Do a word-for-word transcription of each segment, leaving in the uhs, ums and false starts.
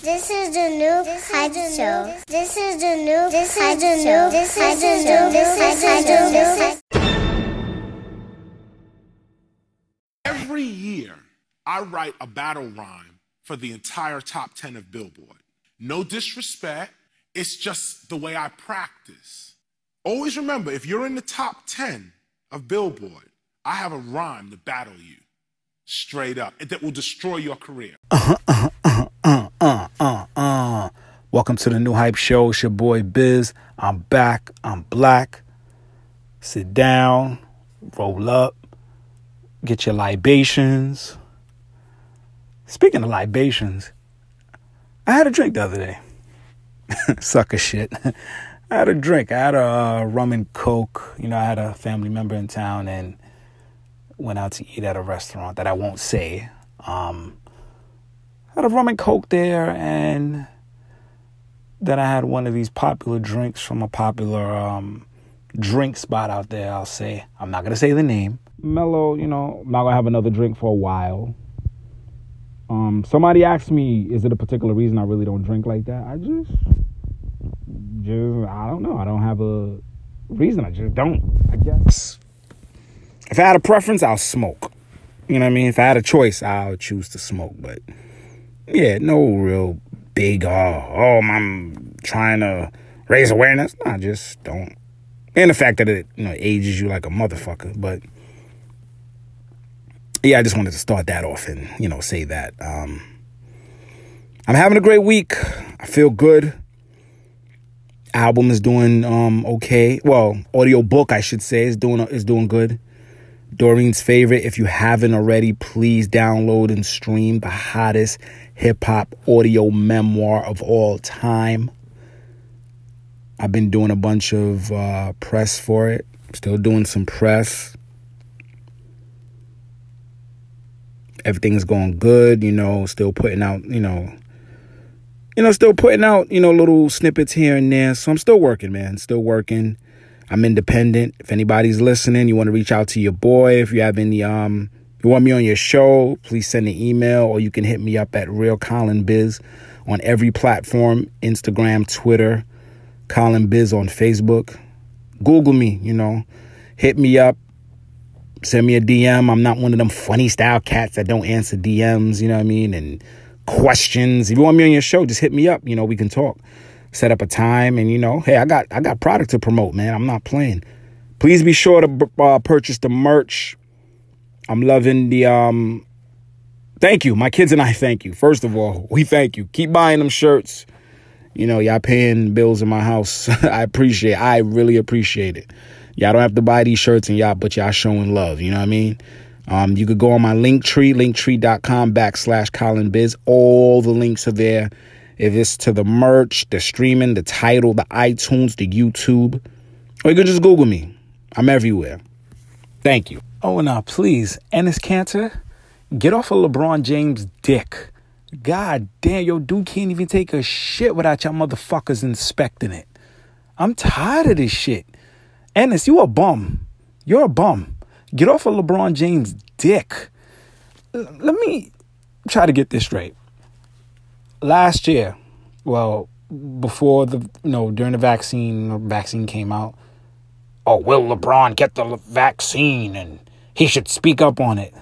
This is the new Hype Show. This is the new Hype Show. This is the new Hype Show. Every year, I write a battle rhyme for the entire top ten of Billboard. No disrespect, it's just the way I practice. Always remember, if you're in the top ten of Billboard, I have a rhyme to battle you. Straight up. That will destroy your career. Uh-huh, uh-huh, uh-huh, uh, uh, uh, uh. Welcome to the new Hype Show. It's your boy Biz. I'm back. I'm black. Sit down. Roll up. Get your libations. Speaking of libations, I had a drink the other day. Sucker shit. I had a drink. I had a uh, rum and coke. You know, I had a family member in town and went out to eat at a restaurant that I won't say. Um, had a rum and coke there, and then I had one of these popular drinks from a popular um, drink spot out there, I'll say. I'm not going to say the name. Mellow, you know, I'm not going to have another drink for a while. Um, somebody asked me, is it a particular reason I really don't drink like that? I just, just, I don't know. I don't have a reason. I just don't, I guess. If I had a preference, I'll smoke. You know what I mean? If I had a choice, I'll choose to smoke. But, yeah, no real big, uh, oh, I'm trying to raise awareness. No, I just don't. And the fact that it, you know, ages you like a motherfucker. But, yeah, I just wanted to start that off and, you know, say that. Um, I'm having a great week. I feel good. Album is doing um, okay. Well, audio book, I should say, is doing is doing good. Doreen's Favorite. If you haven't already, please download and stream the hottest hip-hop audio memoir of all time. I've been doing a bunch of uh, press for it. Still doing some press. Everything's going good, you know, still putting out, you know, you know, still putting out, you know, little snippets here and there. So I'm still working, man, still working. I'm independent. If anybody's listening, you want to reach out to your boy. If you have any, um, you want me on your show, please send an email, or you can hit me up at Real Colin Biz on every platform, Instagram, Twitter, Colin Biz on Facebook. Google me, you know, hit me up, send me a D M. I'm not one of them funny style cats that don't answer D Ms, you know what I mean, and questions. If you want me on your show, just hit me up, you know, we can talk. Set up a time, and, you know, hey, I got I got product to promote, man. I'm not playing. Please be sure to uh, purchase the merch. I'm loving the, um, thank you. My kids and I thank you. First of all, we thank you. Keep buying them shirts. You know, y'all paying bills in my house. I appreciate it. I really appreciate it. Y'all don't have to buy these shirts, and y'all, but y'all showing love. You know what I mean? Um, you could go on my Linktree, linktree.com backslash Colin Biz. All the links are there. If it's to the merch, the streaming, the title, the iTunes, the YouTube, or you can just Google me. I'm everywhere. Thank you. Oh, now, please, Enes Kanter, get off of LeBron James' dick. God damn, yo, dude can't even take a shit without y'all motherfuckers inspecting it. I'm tired of this shit. Enes, you a bum. You're a bum. Get off of LeBron James' dick. L- let me try to get this straight. Last year, well, before the, you know, during the vaccine, vaccine came out, oh, will LeBron get the vaccine and he should speak up on it?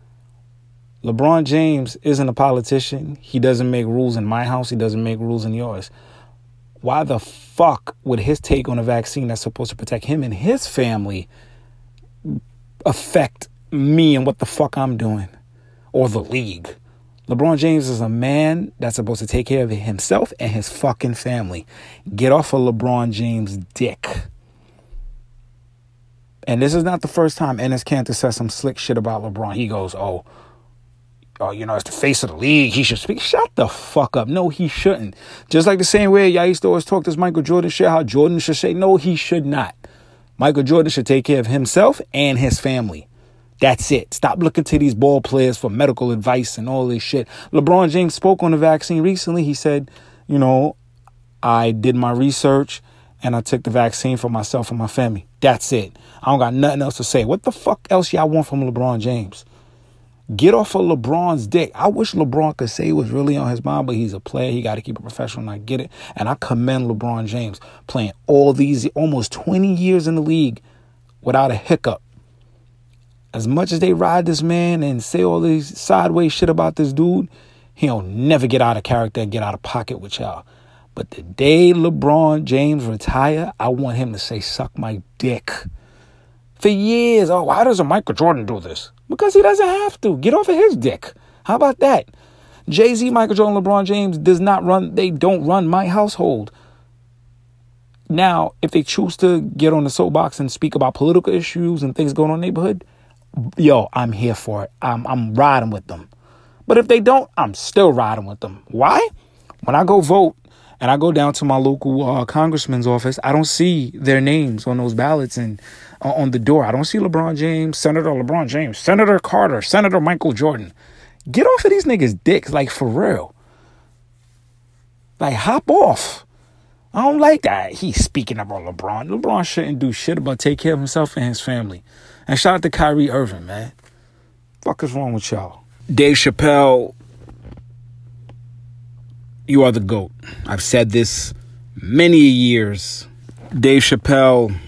LeBron James isn't a politician. He doesn't make rules in my house. He doesn't make rules in yours. Why the fuck would his take on a vaccine that's supposed to protect him and his family affect me and what the fuck I'm doing, or the league? LeBron James is a man that's supposed to take care of himself and his fucking family. Get off of LeBron James' dick. And this is not the first time Enes Kanter says some slick shit about LeBron. He goes, oh, oh, you know, it's the face of the league. He should speak. Shut the fuck up. No, he shouldn't. Just like the same way y'all used to always talk this Michael Jordan shit, how Jordan should say, no, he should not. Michael Jordan should take care of himself and his family. That's it. Stop looking to these ball players for medical advice and all this shit. LeBron James spoke on the vaccine recently. He said, you know, I did my research and I took the vaccine for myself and my family. That's it. I don't got nothing else to say. What the fuck else y'all want from LeBron James? Get off of LeBron's dick. I wish LeBron could say it was really on his mind, but he's a player. He got to keep it professional, and I get it. And I commend LeBron James playing all these almost twenty years in the league without a hiccup. As much as they ride this man and say all these sideways shit about this dude, he'll never get out of character and get out of pocket with y'all. But the day LeBron James retire, I want him to say, suck my dick. For years, oh, why doesn't Michael Jordan do this? Because he doesn't have to. Get off of his dick. How about that? Jay-Z, Michael Jordan, LeBron James does not run, they don't run my household. Now, if they choose to get on the soapbox and speak about political issues and things going on in the neighborhood, yo, I'm here for it. I'm, I'm riding with them. But if they don't, I'm still riding with them. Why? When I go vote and I go down to my local uh, congressman's office, I don't see their names on those ballots and uh, on the door. I don't see LeBron James, Senator LeBron James, Senator Carter, Senator Michael Jordan. Get off of these niggas' dicks, like, for real. Like, hop off. I don't like that. He's speaking about LeBron. LeBron shouldn't do shit but take care of himself and his family. And shout out to Kyrie Irving, man. Fuck is wrong with y'all? Dave Chappelle, you are the GOAT. I've said this many years. Dave Chappelle,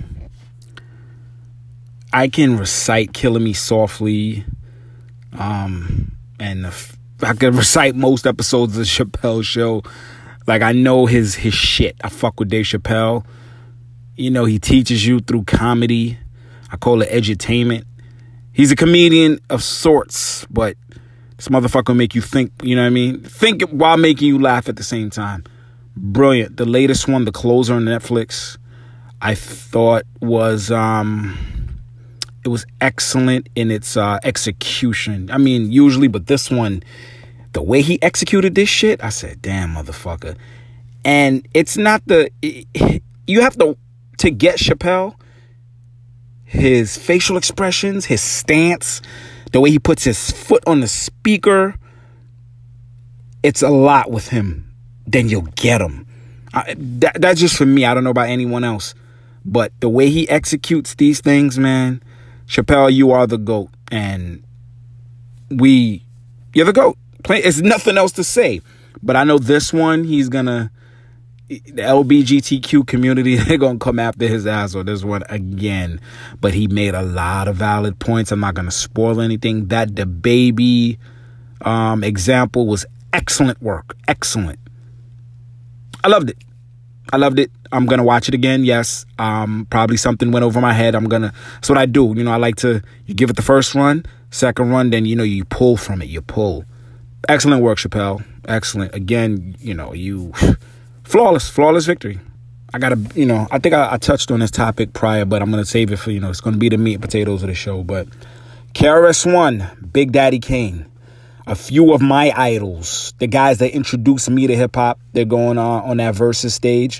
I can recite Killing Me Softly. Um, and if I can recite most episodes of the Chappelle Show. Like, I know his his shit. I fuck with Dave Chappelle. You know, he teaches you through comedy. I call it edutainment. He's a comedian of sorts, but this motherfucker will make you think, you know what I mean? Think while making you laugh at the same time. Brilliant. The latest one, The Closer on Netflix, I thought was, um, it was excellent in its uh, execution. I mean, usually, but this one, the way he executed this shit, I said, damn, motherfucker. And it's not the, it, you have to, to get Chappelle, his facial expressions, his stance, the way he puts his foot on the speaker, it's a lot with him. Then you'll get him. I, that, that's just for me. I don't know about anyone else. But the way he executes these things, man, Chappelle, you are the GOAT. And we, you're the GOAT. There's nothing else to say. But I know this one, he's going to, the L G B T Q community, they're going to come after his ass on this one again. But he made a lot of valid points. I'm not going to spoil anything. That the baby um, example was excellent work. Excellent. I loved it. I loved it. I'm going to watch it again. Yes. Um, probably something went over my head. I'm going to, that's what I do. You know, I like to, you give it the first run, second run, then, you know, you pull from it. You pull. Excellent work, Chappelle. Excellent. Again, you know, you... Flawless, flawless victory. I gotta, you know, I think I, I touched on this topic prior, but I'm gonna save it for, you know, it's gonna be the meat and potatoes of the show. But K R S One, Big Daddy Kane, a few of my idols, the guys that introduced me to hip hop, they're going on on that Versus stage.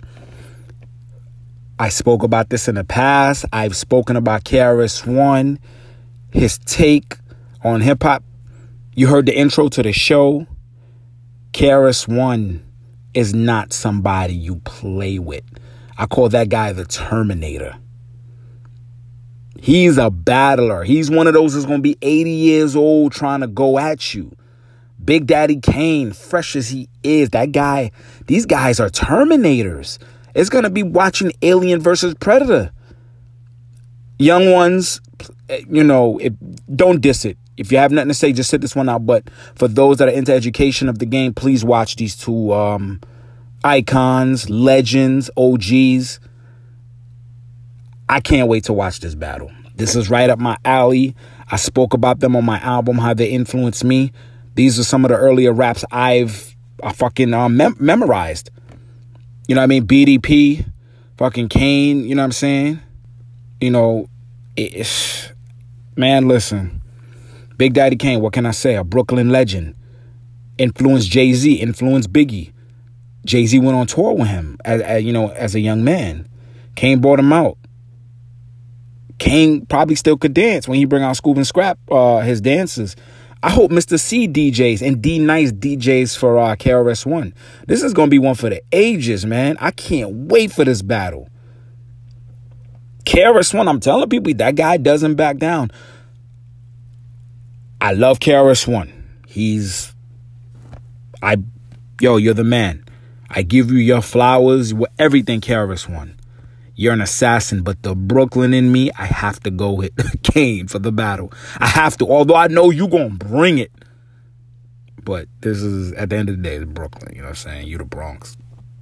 I spoke about this in the past. I've spoken about K R S One, his take on hip hop. You heard the intro to the show. K R S One is not somebody you play with. I call that guy the Terminator. He's a battler. He's one of those that's going to be eighty years old trying to go at you. Big Daddy Kane, fresh as he is, that guy, these guys are Terminators. It's going to be watching Alien versus Predator. Young ones, you know, if, don't diss it. If you have nothing to say, just sit this one out. But for those that are into education of the game, please watch these two um, icons, legends, O Gs. I can't wait to watch this battle. This is right up my alley. I spoke about them on my album, how they influenced me. These are some of the earlier raps I've I fucking uh, mem- memorized. You know what I mean? B D P, fucking Kane, you know what I'm saying? You know, it's, man, listen. Big Daddy Kane, what can I say? A Brooklyn legend. Influenced Jay-Z, influenced Biggie. Jay-Z went on tour with him, as, as you know, as a young man. Kane brought him out. Kane probably still could dance when he bring out Scoop and Scrap, uh, his dances. I hope Mister C D Js and D-Nice D Js for uh, K R S One. This is going to be one for the ages, man. I can't wait for this battle. K R S One, I'm telling people, that guy doesn't back down. I love K R S One. He's, I, yo, you're the man. I give you your flowers, everything K R S One. You're an assassin, but the Brooklyn in me, I have to go with Kane for the battle. I have to, although I know you gonna bring it. But this is, at the end of the day, it's Brooklyn. You know what I'm saying? You the Bronx.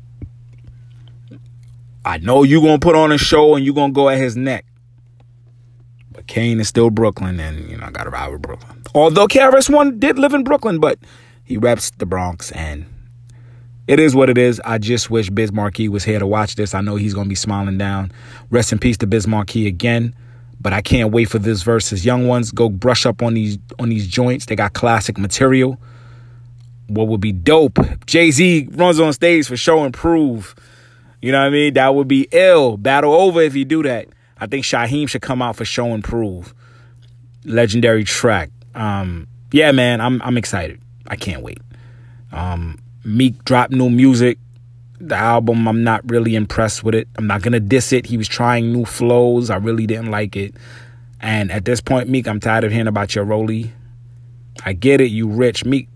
I know you gonna put on a show and you gonna go at his neck. But Kane is still Brooklyn, and, you know, I gotta ride with Brooklyn. Although K R S One did live in Brooklyn, but he reps the Bronx, and it is what it is. I just wish Biz Markie was here to watch this. I know he's going to be smiling down. Rest in peace to Biz Markie again. But I can't wait for this versus Young Ones. Go brush up on these on these joints. They got classic material. What would be dope? Jay-Z runs on stage for Show and Prove. You know what I mean? That would be ill. Battle over if you do that. I think Shaheem should come out for Show and Prove. Legendary track. Um, yeah, man, I'm I'm excited. I can't wait. Um... Meek dropped new music. The album, I'm not really impressed with it. I'm not going to diss it. He was trying new flows. I really didn't like it. And at this point, Meek, I'm tired of hearing about your rollie. I get it. You rich. Meek.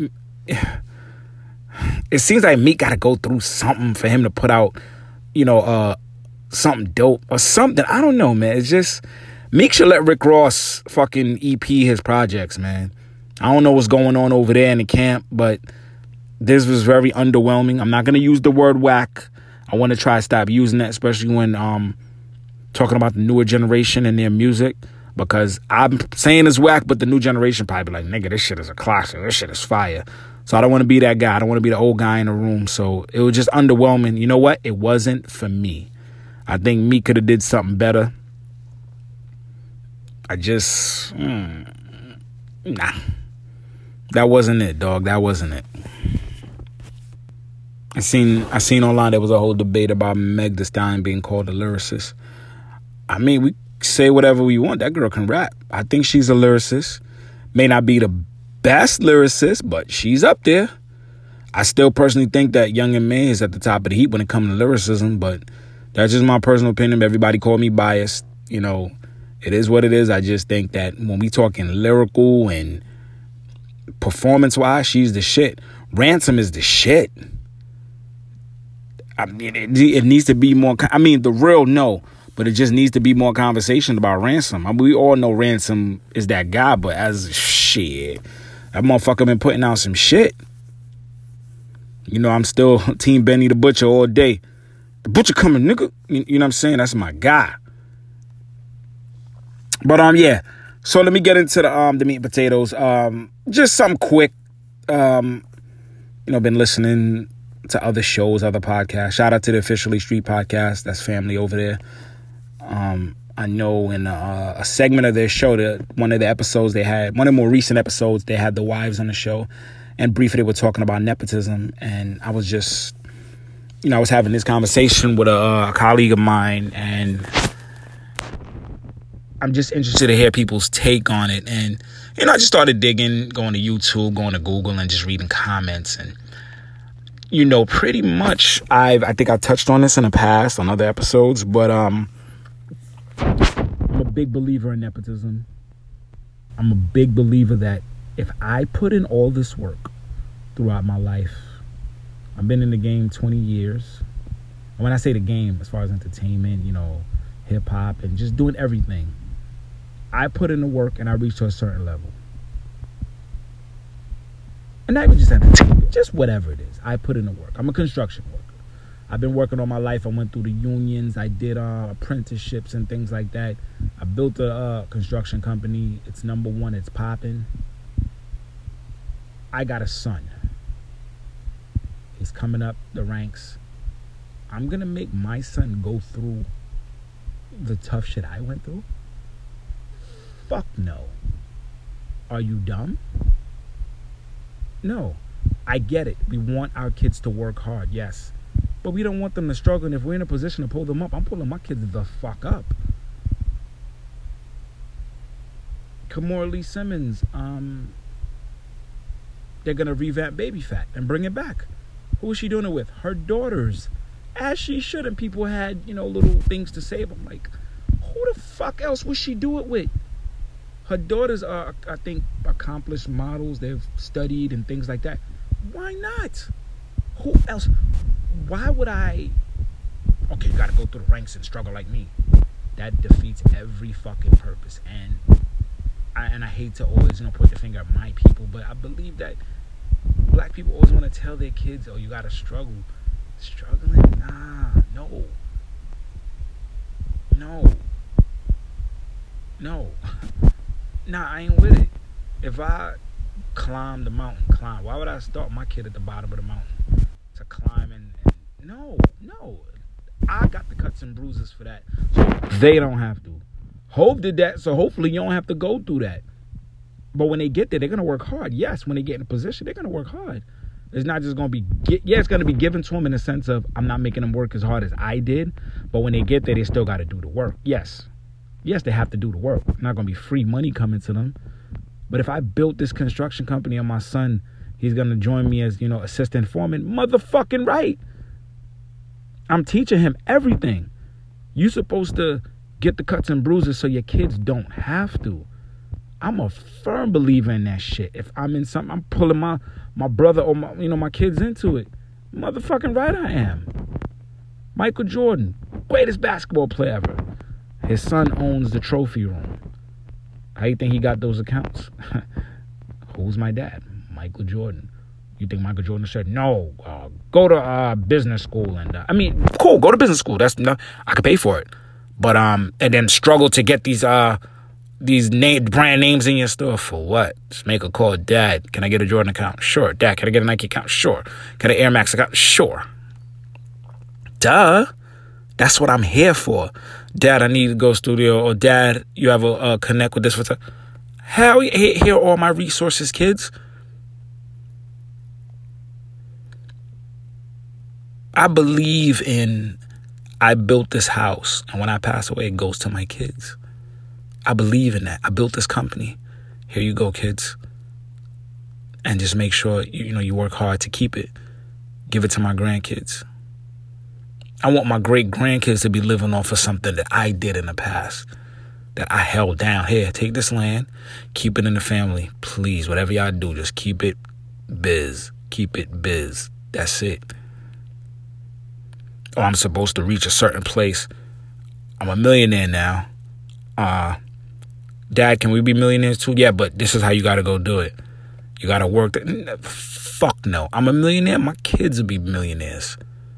It seems like Meek got to go through something for him to put out, you know, uh, something dope or something. I don't know, man. It's just, Meek should let Rick Ross fucking E P his projects, man. I don't know what's going on over there in the camp, but this was very underwhelming. I'm not going to use the word whack. I want to try to stop using that, especially when um talking about the newer generation and their music, because I'm saying it's whack, but the new generation probably be like, nigga, this shit is a classic. This shit is fire. So I don't want to be that guy. I don't want to be the old guy in the room. So it was just underwhelming. You know what? It wasn't for me. I think me could have did something better. I just, mm, nah. That wasn't it, dog. That wasn't it. I seen I seen online there was a whole debate about Meg Thee Stallion being called a lyricist. I mean, we say whatever we want. That girl can rap. I think she's a lyricist. May not be the best lyricist, but she's up there. I still personally think that Young M A is at the top of the heap when it comes to lyricism, but that's just my personal opinion. Everybody call me biased. You know, it is what it is. I just think that when we talking lyrical and performance-wise, she's the shit. Ransom is the shit. I mean, it, it needs to be more, I mean, the real no, but it just needs to be more conversation about Ransom. I mean, we all know Ransom is that guy, but as shit, that motherfucker been putting out some shit. You know, I'm still Team Benny the Butcher all day. The Butcher coming, nigga. You, you know what I'm saying? That's my guy. But, um, yeah. So let me get into the, um, the meat and potatoes. Um, just something quick. Um, you know, been listening to other shows, other podcasts. Shout out to the Officially Street podcast. That's family over there. Um, I know in a, a segment of their show, the, one of the episodes they had, one of the more recent episodes, they had the wives on the show. And briefly, they were talking about nepotism. And I was just, you know, I was having this conversation with a, a colleague of mine. And I'm just interested to hear people's take on it. And, you know, I just started digging, going to YouTube, going to Google, and just reading comments. And, you know, pretty much, I've, I think I touched on this in the past on other episodes, but um, I'm a big believer in nepotism. I'm a big believer that if I put in all this work throughout my life, I've been in the game twenty years. And when I say the game, as far as entertainment, you know, hip hop and just doing everything, I put in the work and I reached to a certain level. And not even just entertainment, just whatever it is. I put in the work. I'm a construction worker. I've been working all my life. I went through the unions. I did uh, apprenticeships and things like that. I built a uh, construction company. It's number one. It's popping. I got a son. He's coming up the ranks. I'm going to make my son go through the tough shit I went through? Fuck no. Are you dumb? No. I get it. We want our kids to work hard, yes. But we don't want them to struggle, and if we're in a position to pull them up, I'm pulling my kids the fuck up. Kimora Lee Simmons, um, they're going to revamp Baby Fat and bring it back. Who is she doing it with? Her daughters. As she should, and people had, you know, little things to say. But I'm like, who the fuck else would she do it with? Her daughters are, I think, accomplished models. They've studied and things like that. Why not? Who else? Why would I? Okay, you gotta go through the ranks and struggle like me. That defeats every fucking purpose. And I, and I hate to always, you know, point the finger at my people, but I believe that black people always want to tell their kids, oh, you gotta struggle. Struggling? Nah, no. No. No. Nah, I ain't with it. If I climb the mountain, climb, why would I start my kid at the bottom of the mountain to climb and, and no, no. I got the cuts and bruises for that. So they don't have to. Hov did that, so hopefully you don't have to go through that. But when they get there, they're going to work hard. Yes, when they get in a position, they're going to work hard. It's not just going to be, yeah, it's going to be given to them in the sense of I'm not making them work as hard as I did. But when they get there, they still got to do the work. Yes. Yes, they have to do the work. Not going to be free money coming to them. But if I built this construction company and my son, he's going to join me as, you know, assistant foreman, motherfucking right. I'm teaching him everything. You're supposed to get the cuts and bruises so your kids don't have to. I'm a firm believer in that shit. If I'm in something, I'm pulling my, my brother or my, you know, my kids into it. Motherfucking right I am. Michael Jordan, greatest basketball player ever. His son owns the trophy room. How you think he got those accounts? Who's my dad? Michael Jordan. You think Michael Jordan said, no, uh, go to uh, business school. And uh, I mean, cool, go to business school. That's no, I could pay for it. But, um, and then struggle to get these, uh, these name, brand names in your store for what? Just make a call. Dad, can I get a Jordan account? Sure. Dad, can I get a Nike account? Sure. Can I Air Max account? Sure. Duh. That's what I'm here for. Dad, I need to go studio. Or Dad, you have a uh, connect with this. For t- Hell, here are all my resources, kids. I believe in, I built this house, and when I pass away, it goes to my kids. I believe in that. I built this company. Here you go, kids. And just make sure, you, you know, you work hard to keep it. Give it to my grandkids. I want my great-grandkids to be living off of something that I did in the past, that I held down. Here, take this land, keep it in the family. Please, whatever y'all do, just keep it biz. Keep it biz. That's it. Oh, I'm supposed to reach a certain place. I'm a millionaire now. Uh, Dad, can we be millionaires too? Yeah, but this is how you got to go do it. You got to work. Th- Fuck no. I'm a millionaire. My kids will be millionaires.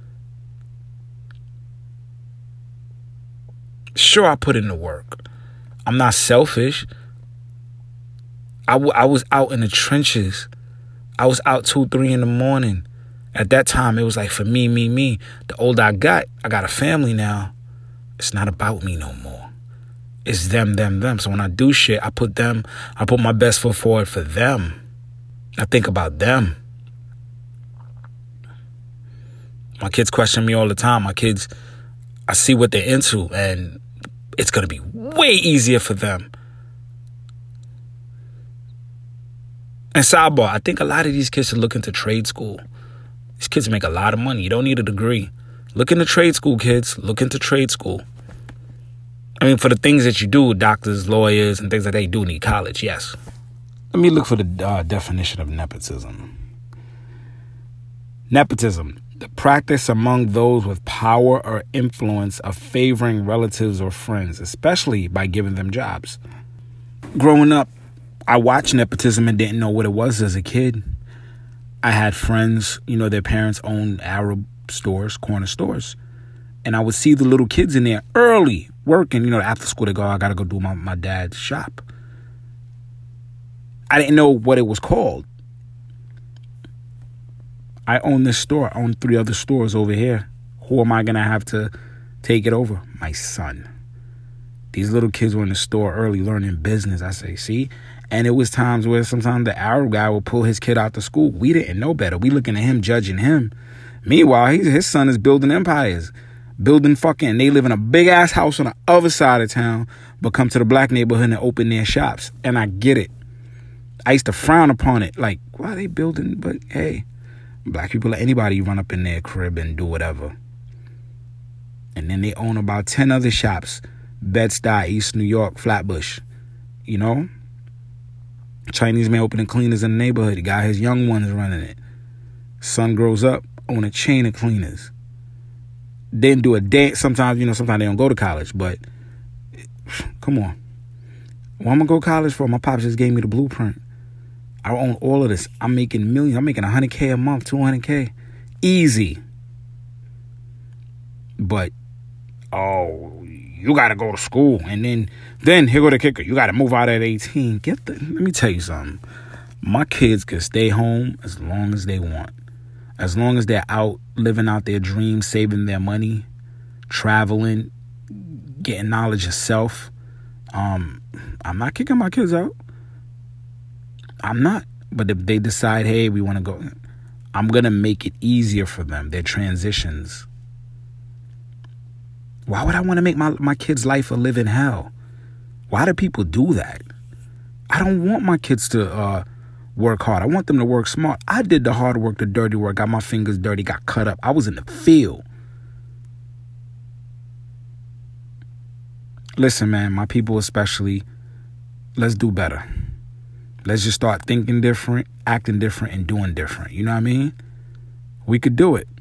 Sure, I put in the work. I'm not selfish. I, w- I was out in the trenches. I was out two, three in the morning. At that time, it was like for me, me, me. The older I got, I got a family now. It's not about me no more. It's them, them, them. So when I do shit, I put them, I put my best foot forward for them. I think about them. My kids question me all the time. My kids, I see what they're into, and it's going to be way easier for them. And sidebar, I think a lot of these kids should look into trade school. These kids make a lot of money. You don't need a degree. Look into trade school, kids. Look into trade school. I mean, for the things that you do, doctors, lawyers, and things like that, you do need college, yes. Let me look for the uh, definition of nepotism. Nepotism, the practice among those with power or influence of favoring relatives or friends, especially by giving them jobs. Growing up, I watched nepotism and didn't know what it was as a kid. I had friends, you know, their parents owned Arab stores, corner stores. And I would see the little kids in there early working, you know, after school they go, I got to go do my, my dad's shop. I didn't know what it was called. I own this store. I own three other stores over here. Who am I going to have to take it over? My son. These little kids were in the store early learning business. I say, see? And it was times where sometimes the Arab guy would pull his kid out to school. We didn't know better. We looking at him, judging him. Meanwhile, he, his son is building empires. Building fucking, they live in a big-ass house on the other side of town, but come to the black neighborhood and open their shops. And I get it. I used to frown upon it. Like, why are they building? But, hey, black people, let anybody run up in their crib and do whatever. And then they own about ten other shops. Bed-Stuy, East New York, Flatbush. You know? Chinese man opening cleaners in the neighborhood. He got his young ones running it. Son grows up, own a chain of cleaners. Didn't do a day. Sometimes, you know, sometimes they don't go to college, but come on. What I'm going to go to college for? My pops just gave me the blueprint. I own all of this. I'm making millions. I'm making one hundred K a month, two hundred K. Easy. But, oh, you got to go to school. And then, then here go the kicker. You got to move out at eighteen. Get the, let me tell you something. My kids can stay home as long as they want. As long as they're out living out their dreams, saving their money, traveling, getting knowledge of self. Um, I'm not kicking my kids out. I'm not. But if they decide, hey, we want to go, I'm going to make it easier for them. Their transitions. Why would I want to make my, my kids' life a living hell? Why do people do that? I don't want my kids to uh, work hard. I want them to work smart. I did the hard work, the dirty work, got my fingers dirty, got cut up. I was in the field. Listen, man, my people especially, let's do better. Let's just start thinking different, acting different, and doing different. You know what I mean? We could do it.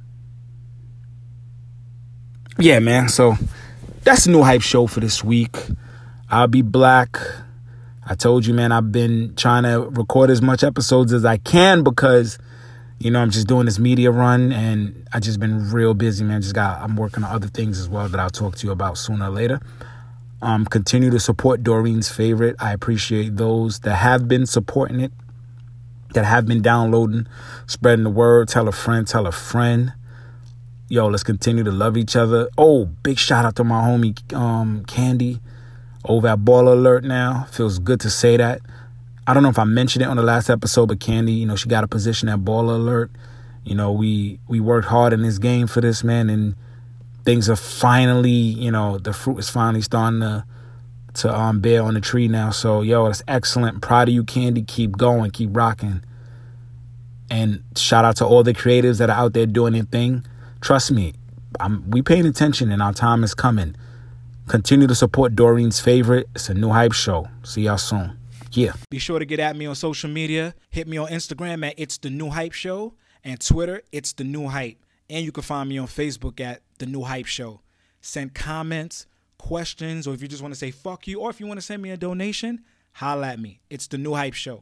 Yeah, man. So that's the New Hype Show for this week. I'll be black. I told you, man, I've been trying to record as much episodes as I can because, you know, I'm just doing this media run and I just been real busy, man. Just got, I'm working on other things as well that I'll talk to you about sooner or later. Um, continue to support Doreen's Favorite. I appreciate those that have been supporting it, that have been downloading, spreading the word. Tell a friend, tell a friend. Yo, let's continue to love each other. Oh, big shout out to my homie um, Candy over at Baller Alert now. Feels good to say that. I don't know if I mentioned it on the last episode, but Candy, you know, she got a position at Baller Alert. You know, we we worked hard in this game for this, man, and things are finally, you know, the fruit is finally starting to to um bear on the tree now. So, yo, that's excellent. Proud of you, Candy. Keep going. Keep rocking. And shout out to all the creatives that are out there doing their thing. Trust me, I'm, we paying attention and our time is coming. Continue to support Doreen's Favorite. It's a New Hype Show. See y'all soon. Yeah. Be sure to get at me on social media. Hit me on Instagram at It's The New Hype Show and Twitter, It's The New Hype. And you can find me on Facebook at The New Hype Show. Send comments, questions, or if you just want to say fuck you, or if you want to send me a donation, holla at me. It's The New Hype Show.